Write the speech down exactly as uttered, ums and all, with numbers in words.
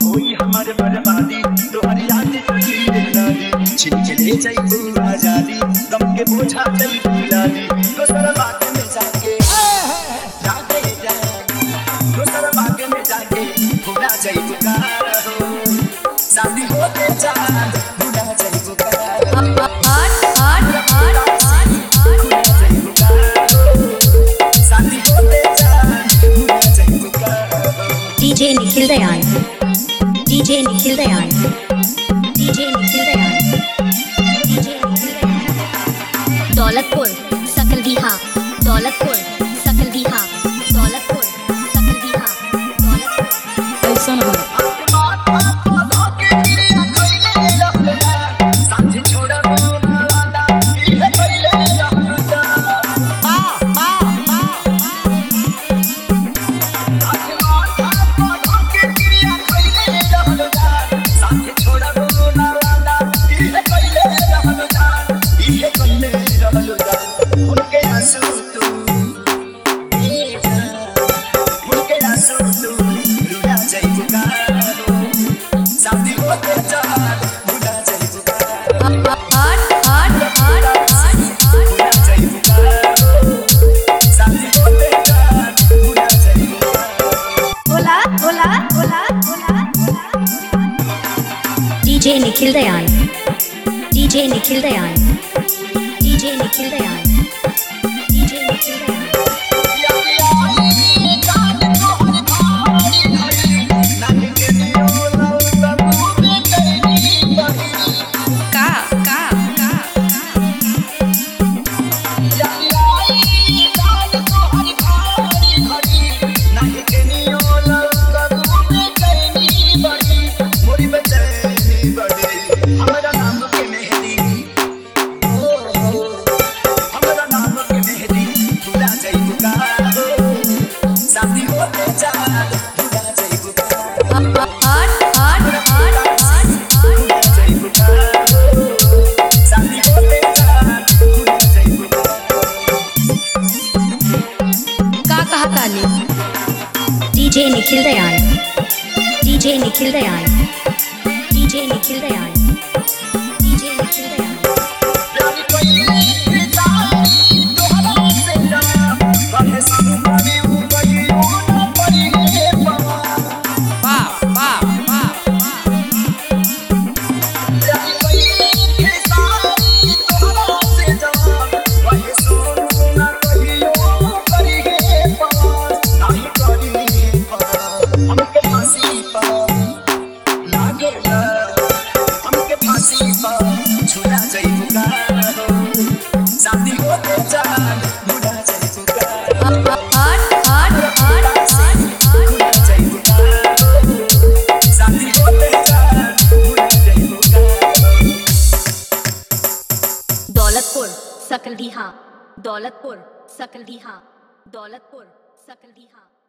होई हमारे बर्बादी तोहरी याद तुझी दिलादी छिन के ले जाई आजादी गम के बोझा चल भुला दी दोसर बाग में जाके जाके दोसर बाग में जाके भुला जाई पुकार हो शादी होते चांद भुला जाई पुकार आठ आठ आठ DJ Nikhil Dayal DJ Nikhil Dayal DJ Nikhil Dayal DJ Nikhil Dayal Daulatpur सकल दीहा दौलतपुर सकल दीहा दौलतपुर सकल दीहा दौलतपुर ऐसा हो DJ Nikhil Dayal DJ Nikhil Dayal DJ Nikhil Dayal DJ Nikhil Dayal DJ Nikhil Dayal DJ Nikhil Dayal DJ Nikhil Dayal DJ Nikhil Dayal Daulatpur सकल दीहा दौलतपुर सकल दीहा दौलतपुर सकल दीहा।